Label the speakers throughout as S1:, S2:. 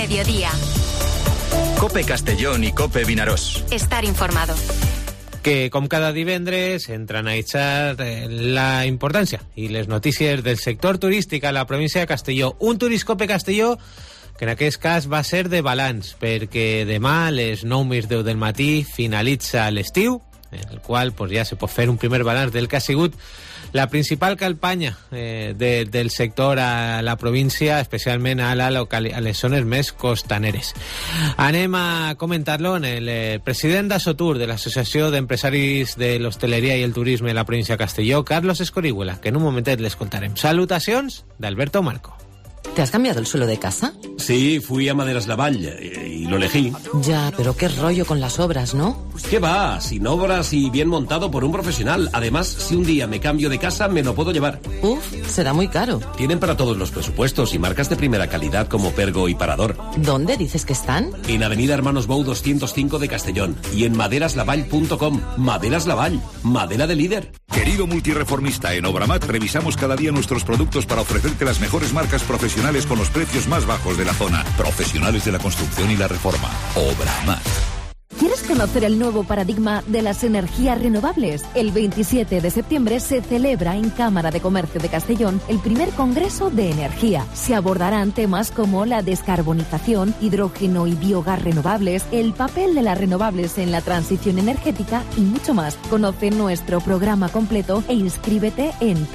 S1: Mediodía.
S2: COPE Castellón y COPE Vinaròs.
S1: Estar informado.
S3: Que com cada divendres entran a echar la importància i les notícies del sector turístic a la província de Castelló. Un Turiscope Castelló que en aquest cas va ser de balanç, perquè demà a les 9:10 del matí finalitza l'estiu, en el qual pues, ja se pot fer un primer balanç del que ha sigut la principal campanya del sector a la província, especialment a les zones més costaneres. Anem a comentar-lo en el president d'Asotur, de l'Associació d'Empresaris de l'Hostaleria i el Turisme de la província de Castelló, Carlos Escorihuela, que en un momentet l'escoltarem. Salutacions d'Alberto Marco.
S4: ¿Te has cambiado el suelo de casa?
S5: Sí, fui a Maderas Lavall y lo elegí.
S4: Ya, pero qué rollo con las obras, ¿no?
S5: ¿Qué va? Sin obras y bien montado por un profesional. Además, si un día me cambio de casa, me lo puedo llevar.
S4: Uf, será muy caro.
S5: Tienen para todos los presupuestos y marcas de primera calidad como Pergo y Parador.
S4: ¿Dónde dices que están?
S5: En Avenida Hermanos Bou 205 de Castellón y en maderaslavall.com. Maderas Lavall, madera de líder.
S6: Querido multireformista, en Obramat revisamos cada día nuestros productos para ofrecerte las mejores marcas profesionales con los precios más bajos de la zona. Profesionales de la construcción y la reforma. Obramat.
S7: ¿Quieres conocer el nuevo paradigma de las energías renovables? El 27 de septiembre se celebra en Cámara de Comercio de Castellón el primer Congreso de Energía. Se abordarán temas como la descarbonización, hidrógeno y biogás renovables, el papel de las renovables en la transición energética y mucho más. Conoce nuestro programa completo e inscríbete en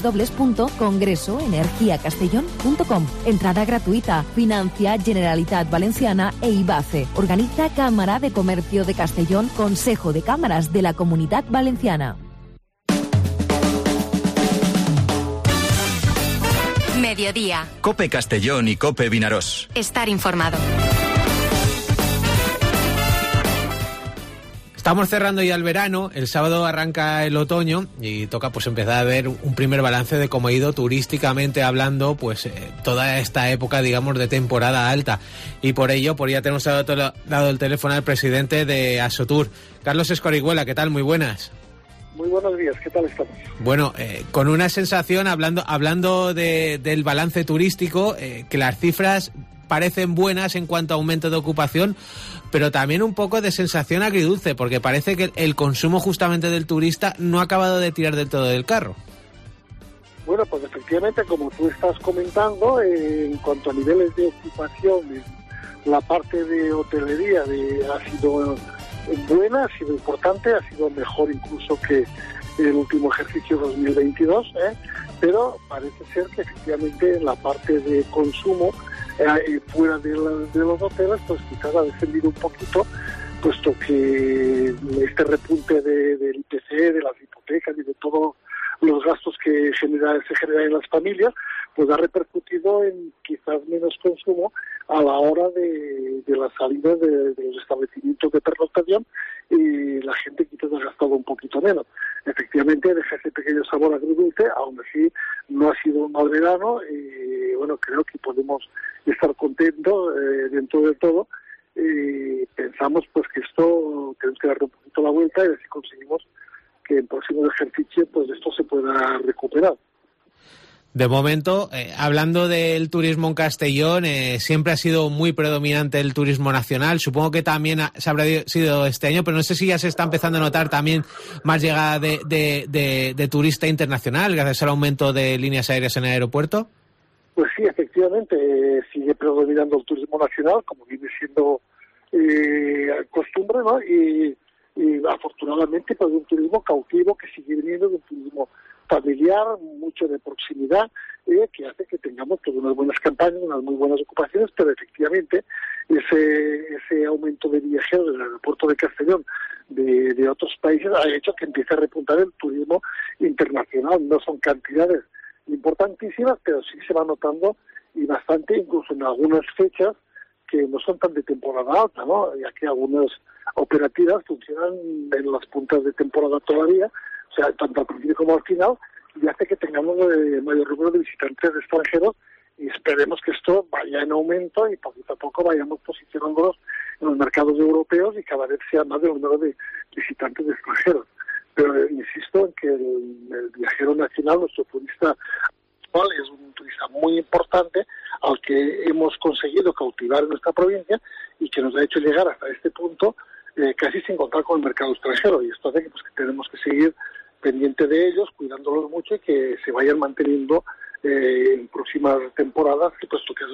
S7: www.congresoenergiacastellón.com. Entrada gratuita. Financia Generalitat Valenciana e IBACE. Organiza Cámara de Comercio de Castellón, Consejo de Cámaras de la Comunidad Valenciana.
S1: Mediodía.
S2: COPE Castellón y COPE Vinaròs.
S1: Estar informado.
S3: Estamos cerrando ya el verano, el sábado arranca el otoño y toca pues empezar a ver un primer balance de cómo ha ido turísticamente hablando pues toda esta época, digamos, de temporada alta. Y por ello, ya tenemos dado el teléfono al presidente de Asotur, Carlos Escorihuela. ¿Qué tal? Muy buenas.
S8: Muy buenos días, ¿qué tal estamos?
S3: Bueno, con una sensación, hablando del balance turístico, que las cifras parecen buenas en cuanto a aumento de ocupación, pero también un poco de sensación agridulce, porque parece que el consumo justamente del turista no ha acabado de tirar del todo del carro.
S8: Bueno, pues efectivamente, como tú estás comentando, en cuanto a niveles de ocupación, la parte de hotelería ha sido buena, ha sido importante, ha sido mejor incluso que el último ejercicio 2022, pero parece ser que efectivamente en la parte de consumo fuera de los hoteles, pues quizás ha descendido un poquito, puesto que este repunte del IPC, de las hipotecas y de todos los gastos que se generan en las familias, pues ha repercutido en quizás menos consumo a la hora de la salida de los establecimientos de pernoctación, y la gente quizás ha gastado un poquito menos. Efectivamente deja ese pequeño sabor agridulce, aún así no ha sido un mal verano y bueno, creo que podemos estar contentos dentro de todo. Pensamos pues que esto tenemos que darle un poquito la vuelta y ver si conseguimos que en próximo ejercicio pues esto se pueda recuperar.
S3: De momento, hablando del turismo en Castellón, siempre ha sido muy predominante el turismo nacional. Supongo que también se habrá sido este año, pero no sé si ya se está empezando a notar también más llegada de turista internacional gracias al aumento de líneas aéreas en el aeropuerto.
S8: Pues sí, efectivamente, sigue predominando el turismo nacional, como viene siendo costumbre, ¿no? Y afortunadamente pues un turismo cautivo que sigue viniendo, de un turismo familiar, mucho de proximidad, que hace que tengamos pues unas buenas campañas, unas muy buenas ocupaciones, pero efectivamente ese aumento de viajeros del aeropuerto de Castellón de otros países ha hecho que empiece a repuntar el turismo internacional. No son cantidades importantísimas, pero sí se va notando y bastante, incluso en algunas fechas que no son tan de temporada alta, ¿no? Ya que algunas operativas funcionan en las puntas de temporada todavía, o sea, tanto al principio como al final, y hace que tengamos mayor número de visitantes extranjeros, y esperemos que esto vaya en aumento y poquito a poco vayamos posicionándonos en los mercados europeos y cada vez sea más el número de visitantes extranjeros. Pero insisto en que el viajero nacional, nuestro turista actual, es un turista muy importante, al que hemos conseguido cautivar en nuestra provincia y que nos ha hecho llegar hasta este punto casi sin contar con el mercado extranjero. Y esto hace que, pues, que tenemos que seguir pendiente de ellos, cuidándolos mucho y que se vayan manteniendo en próximas temporadas, puesto que es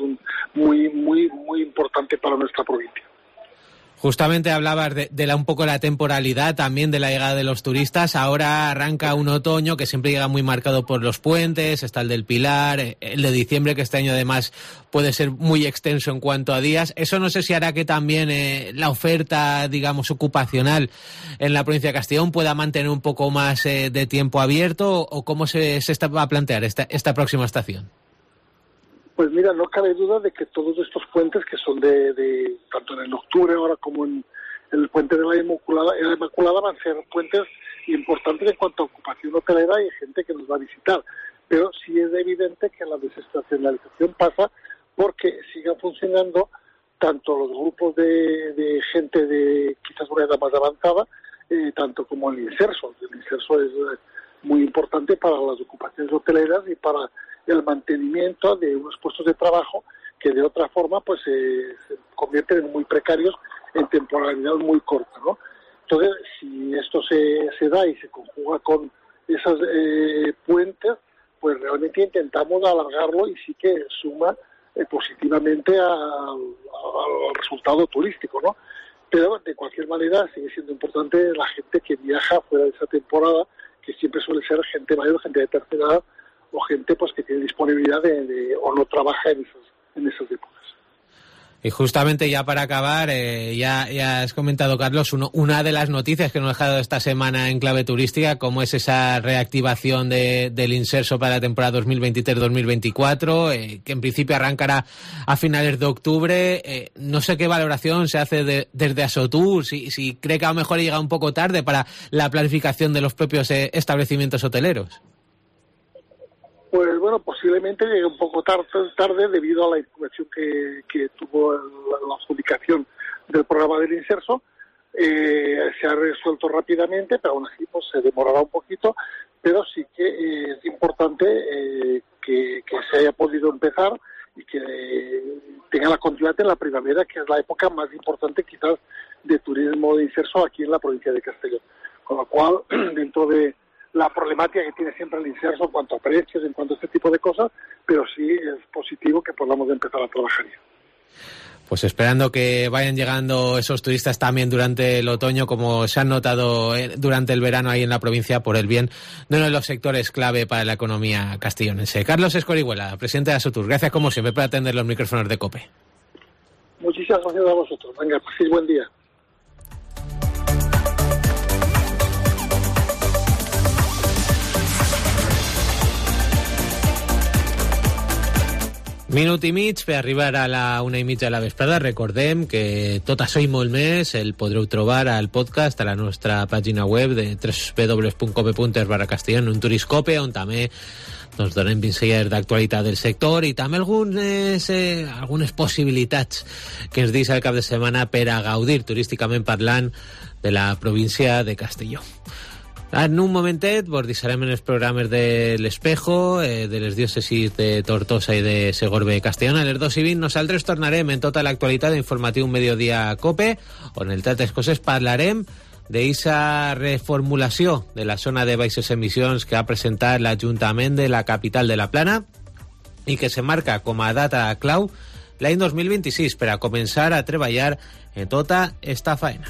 S8: muy importante para nuestra provincia.
S3: Justamente hablabas de un poco la temporalidad también de la llegada de los turistas. Ahora arranca un otoño que siempre llega muy marcado por los puentes, está el del Pilar, el de diciembre, que este año además puede ser muy extenso en cuanto a días. Eso no sé si hará que también la oferta, digamos, ocupacional en la provincia de Castellón pueda mantener un poco más de tiempo abierto, o cómo se va a plantear esta próxima estación.
S8: Pues mira, no cabe duda de que todos estos puentes que son de tanto en el octubre ahora como en el puente de la Inmaculada van a ser puentes importantes en cuanto a ocupación hotelera y gente que nos va a visitar. Pero sí es evidente que la desestacionalización pasa porque sigan funcionando tanto los grupos de gente de quizás una edad más avanzada, tanto como el inserso. El inserso es muy importante para las ocupaciones hoteleras y para el mantenimiento de unos puestos de trabajo que de otra forma pues se convierten en muy precarios en temporalidad muy corta, ¿no? Entonces, si esto se da y se conjuga con esos puentes, pues realmente intentamos alargarlo y sí que suma positivamente al resultado turístico, ¿no? Pero de cualquier manera sigue siendo importante la gente que viaja fuera de esa temporada, que siempre suele ser gente mayor, gente de tercera edad, o gente pues que tiene disponibilidad o no trabaja en esas épocas.
S3: Y justamente ya para acabar, ya has comentado, Carlos, una de las noticias que nos ha dejado esta semana en clave turística, como es esa reactivación del inserso para la temporada 2023-2024, que en principio arrancará a finales de octubre. No sé qué valoración se hace desde Asotur, si cree que a lo mejor llega un poco tarde para la planificación de los propios establecimientos hoteleros.
S8: Pues bueno, posiblemente llegue un poco tarde debido a la información que tuvo la adjudicación del programa del inserso. Se ha resuelto rápidamente, pero aún así pues se demorará un poquito, pero sí que es importante que se haya podido empezar y que tenga la continuidad en la primavera, que es la época más importante quizás de turismo de inserso aquí en la provincia de Castellón. Con lo cual, dentro de la problemática que tiene siempre el inserso en cuanto a precios, en cuanto a este tipo de cosas, pero sí es positivo que podamos empezar a trabajar ya.
S3: Pues esperando que vayan llegando esos turistas también durante el otoño, como se han notado durante el verano ahí en la provincia, por el bien de uno de los sectores clave para la economía castellonense. Carlos Escorihuela, presidente de Asotur, gracias como siempre por atender los micrófonos de COPE.
S8: Muchísimas gracias a vosotros. Venga, paséis buen día.
S3: Minut i mig per arribar a la 1:30 de la vesprada. Recordem que tot això i molt més el podreu trobar al podcast a la nostra pàgina web de www.cope.es/castellón, un Turiscope, on també doncs donem pinzellades d'actualitat del sector i també algunes possibilitats que ens deixa el cap de setmana per a gaudir turísticament parlant de la província de Castelló. En un momentet vos deixarem en els programes de l'Espejo, de les diòcesis de Tortosa i de Segorbe Castellón. A les 2:20 nosaltres tornarem en tota l'actualitat d'informatiu Mediodía Cope, on entre altres coses parlarem d'eixa reformulació de la zona de baixes emissions que ha presentat l'Ajuntament de la capital de la Plana i que se marca com a data clau l'any 2026 per a començar a treballar en tota esta faena.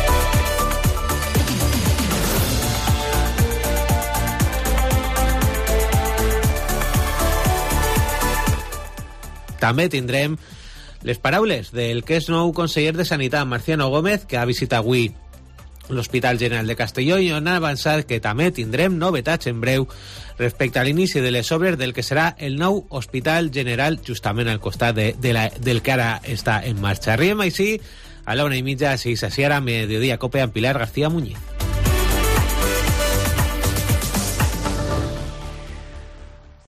S3: També tindrem les paraules del que és nou conseller de Sanitat, Marciano Gómez, que ha visitat avui l'Hospital General de Castelló i on ha avançat que també tindrem novetats en breu respecte a l'inici de les obres del que serà el nou Hospital General justament al costat del que ara està en marxa. Arribem així a la 1:30, si s'aciara Mediodía Cope amb Pilar García Muñiz.